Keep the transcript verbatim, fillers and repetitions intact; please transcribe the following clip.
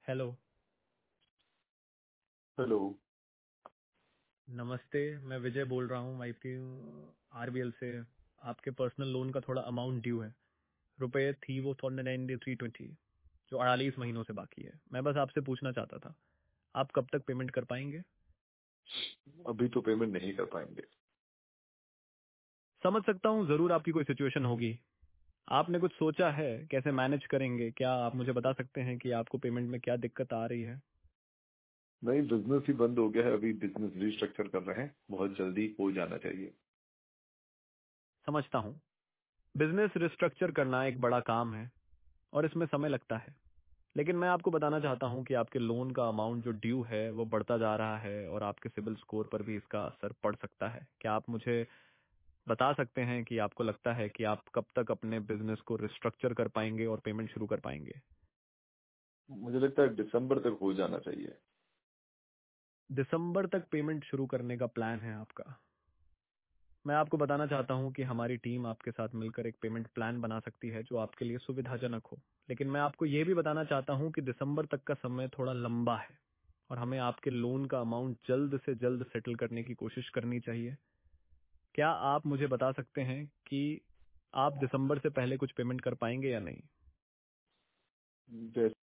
Hello. Hello. नमस्ते, मैं विजय बोल रहा हूँ आई आरबीएल से। आपके पर्सनल लोन का थोड़ा अमाउंट ड्यू है। रुपए थी वो नाइन्टी थ्री ट्वेंटी, जो अड़तालीस महीनों से बाकी है। मैं बस आपसे पूछना चाहता था, आप कब तक पेमेंट कर पाएंगे? अभी तो पेमेंट नहीं कर पाएंगे। समझ सकता हूँ, जरूर आपकी कोई सिचुएशन होगी। आपने कुछ सोचा है कैसे मैनेज करेंगे? क्या आप मुझे बता सकते हैं कि आपको पेमेंट में क्या दिक्कत आ रही है? नहीं, बिजनेस ही बंद हो गया है। अभी बिजनेस रिस्ट्रक्चर कर रहे हैं, बहुत जल्दी हो जाना चाहिए। समझता हूँ, बिजनेस रिस्ट्रक्चर करना एक बड़ा काम है और इसमें समय लगता है। लेकिन मैं आपको बताना चाहता हूं कि आपके लोन का अमाउंट जो ड्यू है वो बढ़ता जा रहा है और आपके सिबिल स्कोर पर भी इसका असर पड़ सकता है। क्या आप मुझे बता सकते हैं कि आपको लगता है कि आप कब तक अपने बिजनेस को रिस्ट्रक्चर कर पाएंगे और पेमेंट शुरू कर पाएंगे? मुझे लगता है दिसंबर तक हो जाना चाहिए। दिसंबर तक पेमेंट शुरू करने का प्लान है आपका? मैं आपको बताना चाहता हूं कि हमारी टीम आपके साथ मिलकर एक पेमेंट प्लान बना सकती है जो आपके लिए सुविधाजनक हो। लेकिन मैं आपको यह भी बताना चाहता हूं कि दिसंबर तक का समय थोड़ा लंबा है और हमें आपके लोन का अमाउंट जल्द से जल्द सेटल करने की कोशिश करनी चाहिए। क्या आप मुझे बता सकते हैं कि आप दिसंबर से पहले कुछ पेमेंट कर पाएंगे या नहीं? जैसे